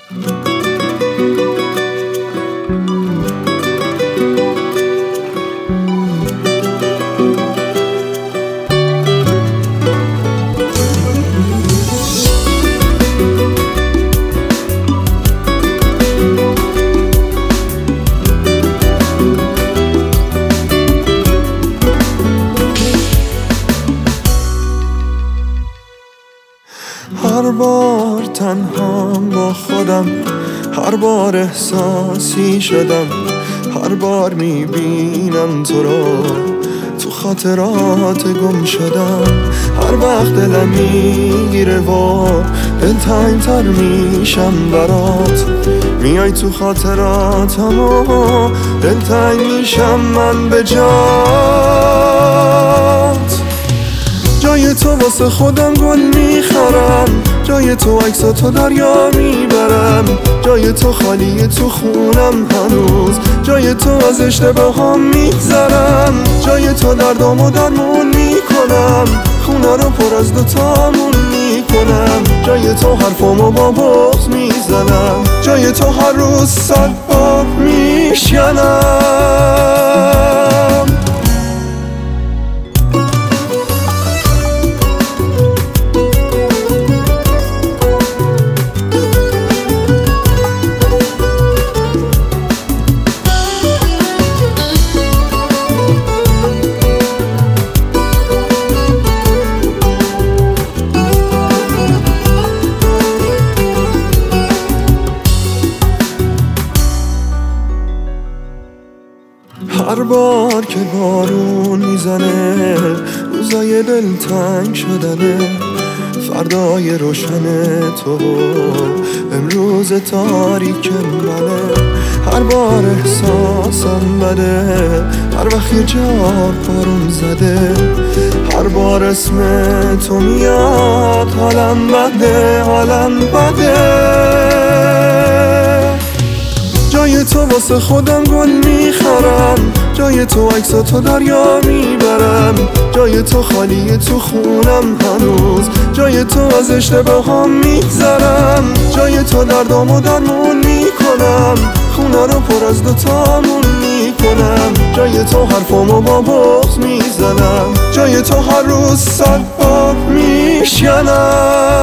هر بار تنها با خودم، هر بار احساسی شدم، هر بار میبینم تو رو تو خاطرات گم شدم. هر وقت دلم میگیره و دلتنگ‌تر میشم برات، میای تو خاطراتم و دلتنگ میشم من به جات. جای تو واسه خودم گل میخرم، جای تو عکساتو دریا میبرم، جای تو خالیه تو خونم هنوز، جای تو از اشتباهام میگذرم، جای تو دردامو درمون میکنم، خونه رو پر از دوتامون میکنم، جای تو حرفامو با بغض میزنم، جای تو هر روز 100 بار میشکنم. هر بار که بارون میزنه روزای دلتنگ شدنه، فردای روشن تو امروز تاریک منه. هر بار احساسم بده، هر وقت یه جا بارون زده، هر بار اسم تو میاد حالم بده، حالم بده. جای تو واسه خودم گل میخرم، جای تو عکساتو دریا میبرم، جای تو خالیه تو خونم هنوز، جای تو از اشتباهام میگذرم، جای تو دردامو درمون میکنم، خونه رو پر از دوتامون میکنم، جای تو حرفامو با بغض میزنم، جای تو هر روز 100 بار میشکنم.